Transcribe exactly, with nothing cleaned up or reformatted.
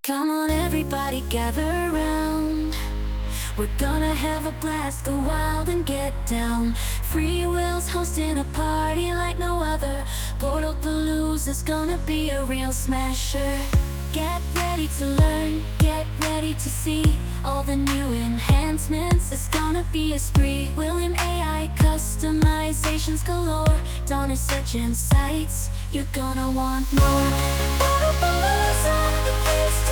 Come on everybody, gather round. We're gonna have a blast, go wild and get down. Free Will's hosting a party like no other. Portal Palooza is gonna be a real smasher. Get ready to learn, get ready to see all the new enhancements. It's gonna be a spree. William A I customizations galore. Donner search insights, you're gonna want more. Portal Palooza, the place to